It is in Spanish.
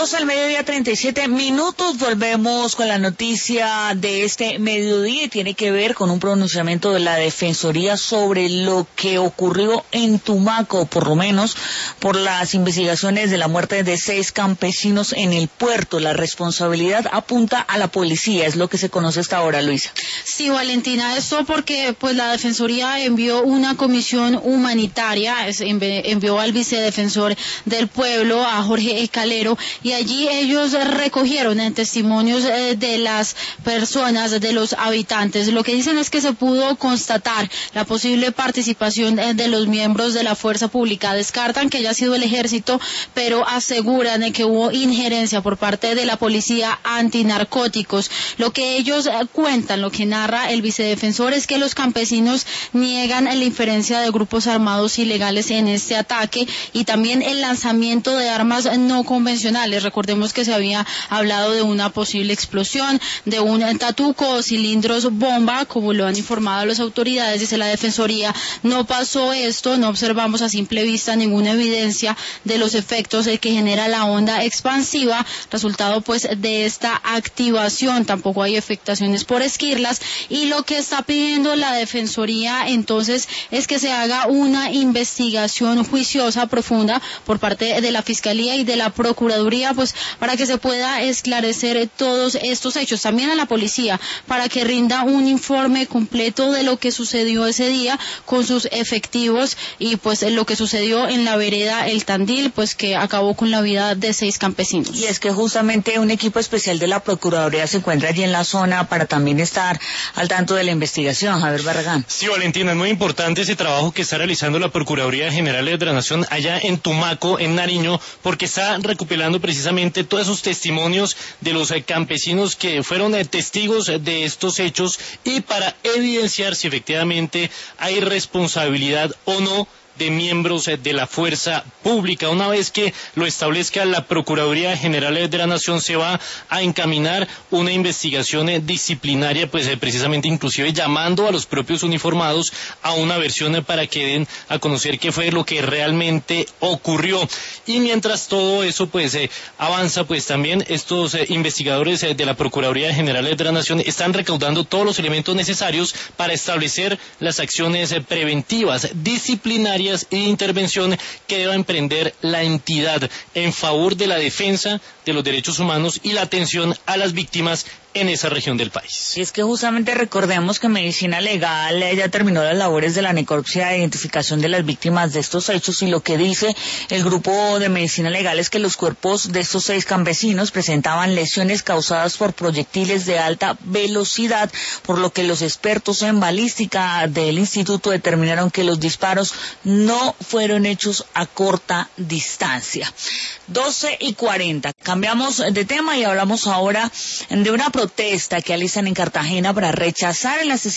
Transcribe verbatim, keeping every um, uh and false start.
doce del mediodía, treinta y siete minutos. Volvemos con la noticia de este mediodía y tiene que ver con un pronunciamiento de la Defensoría sobre lo que ocurrió en Tumaco, por lo menos por las investigaciones de la muerte de seis campesinos en el puerto. La responsabilidad apunta a la policía, es lo que se conoce hasta ahora, Luisa. Sí, Valentina, esto porque pues la Defensoría envió una comisión humanitaria, envió al vicedefensor del pueblo, a Jorge Escalero, y allí ellos recogieron en testimonios de las personas, de los habitantes. Lo que dicen es que se pudo constatar la posible participación de los miembros de la fuerza pública. Descartan que haya sido el ejército, pero aseguran que hubo injerencia por parte de la policía antinarcóticos. Lo que ellos cuentan, lo que narra el vicedefensor, es que los campesinos niegan la inferencia de grupos armados ilegales en este ataque y también el lanzamiento de armas no convencionales. Recordemos que se había hablado de una posible explosión, de un tatuco o cilindros bomba, como lo han informado las autoridades. Dice la Defensoría, no pasó esto, no observamos a simple vista ninguna evidencia de los efectos que genera la onda expansiva, resultado pues de esta activación. Tampoco hay afectaciones por esquirlas, y lo que está pidiendo la Defensoría entonces es que se haga una investigación juiciosa, profunda, por parte de la Fiscalía y de la Procuraduría, pues para que se pueda esclarecer todos estos hechos. También a la policía, para que rinda un informe completo de lo que sucedió ese día con sus efectivos y pues lo que sucedió en la vereda El Tandil, pues que acabó con la vida de seis campesinos. Y es que justamente un equipo especial de la Procuraduría se encuentra allí en la zona para también estar al tanto de la investigación. Javier Barragán. Sí, Valentina, es muy importante ese trabajo que está realizando la Procuraduría General de la Nación allá en Tumaco, en Nariño, porque está recopilando precisamente todos esos testimonios de los eh, campesinos que fueron eh, testigos de estos hechos, y para evidenciar si efectivamente hay responsabilidad o no de miembros de la fuerza pública. Una vez que lo establezca la Procuraduría General de la Nación, se va a encaminar una investigación disciplinaria, pues precisamente inclusive llamando a los propios uniformados a una versión para que den a conocer qué fue lo que realmente ocurrió. Y mientras todo eso pues eh, avanza, pues también estos eh, investigadores eh, de la Procuraduría General de la Nación están recaudando todos los elementos necesarios para establecer las acciones eh, preventivas, disciplinarias y de intervención que deba emprender la entidad en favor de la defensa de los derechos humanos y la atención a las víctimas en esa región del país. Y es que justamente recordemos que Medicina Legal ya terminó las labores de la necropsia de identificación de las víctimas de estos hechos, y lo que dice el grupo de Medicina Legal es que los cuerpos de estos seis campesinos presentaban lesiones causadas por proyectiles de alta velocidad, por lo que los expertos en balística del instituto determinaron que los disparos no fueron hechos a corta distancia. doce y cuarenta. Cambiamos de tema y hablamos ahora de una protesta que alistan en Cartagena para rechazar el asesinato